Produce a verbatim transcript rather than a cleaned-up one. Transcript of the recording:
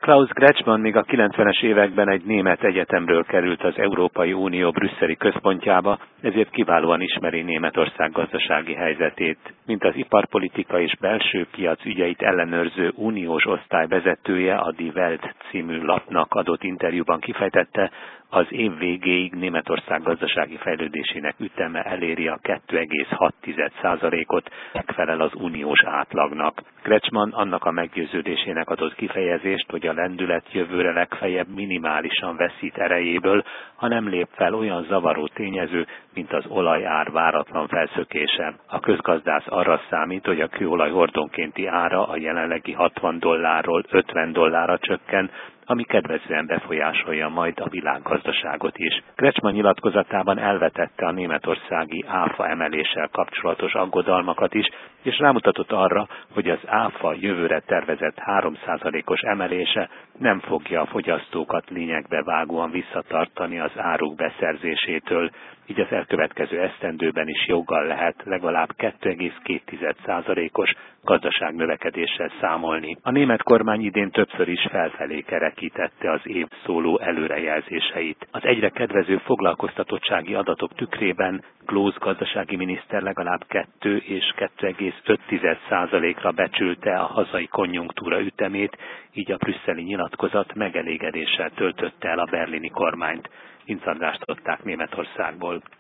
Klaus Kretschmann még a kilencvenes években egy német egyetemről került az Európai Unió brüsszeli központjába, ezért kiválóan ismeri Németország gazdasági helyzetét. Mint az iparpolitika és belső piac ügyeit ellenőrző uniós osztály vezetője a Die Welt című lapnak adott interjúban kifejtette, az év végéig Németország gazdasági fejlődésének üteme eléri a kettő egész hat százalékot, megfelel az uniós átlagnak. Kretschmann annak a meggyőződésének adott kifejezést, hogy a lendület jövőre legfeljebb minimálisan veszít erejéből, ha nem lép fel olyan zavaró tényező, mint az olajár váratlan felszökése. A közgazdász arra számít, hogy a kőolaj hordonkénti ára a jelenlegi hatvan dollárról ötven dollárra csökken, ami kedvezően befolyásolja majd a világgazdaságot is. Kretschmann nyilatkozatában elvetette a németországi áfa emeléssel kapcsolatos aggodalmakat is, és rámutatott arra, hogy az áfa jövőre tervezett három százalékos emelése nem fogja a fogyasztókat lényegbe vágóan visszatartani az áruk beszerzésétől, így az elkövetkező esztendőben is joggal lehet legalább kettő egész két százalékos gazdaságnövekedéssel számolni. A német kormány idén többször is felfelé kerekítette az év szóló előrejelzéseit. Az egyre kedvező foglalkoztatottsági adatok tükrében Klaus gazdasági miniszter legalább kettő és kettő egész öt százalékra becsülte a hazai konjunktúra ütemét, így a brüsszeli nyilatkozat megelégedéssel töltötte el a berlini kormányt. Incandrást adták Németországból.